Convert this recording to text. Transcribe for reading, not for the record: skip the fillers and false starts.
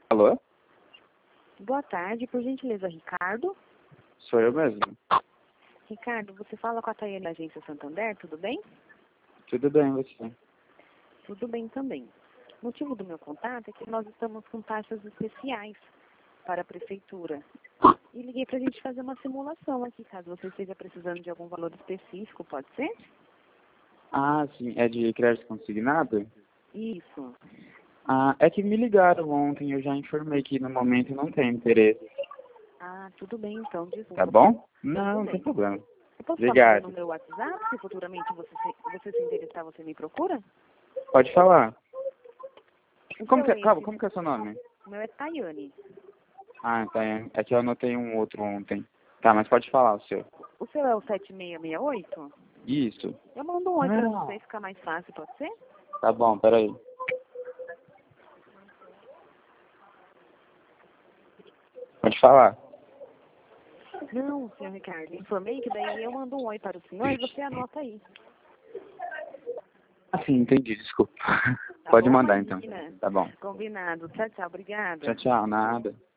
Alô? Boa tarde, por gentileza, Ricardo. Sou eu mesmo. Ricardo, você fala com a Tayane da Agência Santander, tudo bem? Tudo bem, você? Tudo bem também. O motivo do meu contato é que nós estamos com taxas especiais para a prefeitura. E liguei para a gente fazer uma simulação aqui, caso você esteja precisando de algum valor específico, pode ser? Ah, sim. É de crédito consignado? Isso. Ah, é que me ligaram ontem, eu já informei que no momento não tem interesse. Ah, tudo bem então, desculpa. Tá bom? Não, não tem bem. problema. Eu posso falar Obrigado. no meu WhatsApp, se futuramente você se interessar, você me procura? Pode falar. O Como seu que é, calma, esse, como que é seu nome? o meu é Tayane. Ah, tá. É que eu anotei um outro ontem. Tá, mas pode falar o seu. O seu é o 7668? Isso. Eu mando um oi pra você ficar mais fácil, pode ser? Tá bom, peraí. Pode falar. Não, senhor Ricardo, informei que daí eu mando um oi para o senhor e você anota aí. Ah, sim, entendi, desculpa. Tá Pode bom, mandar então. imagina. Tá bom. Combinado. Tchau, tchau. Obrigada. Tchau, tchau, nada.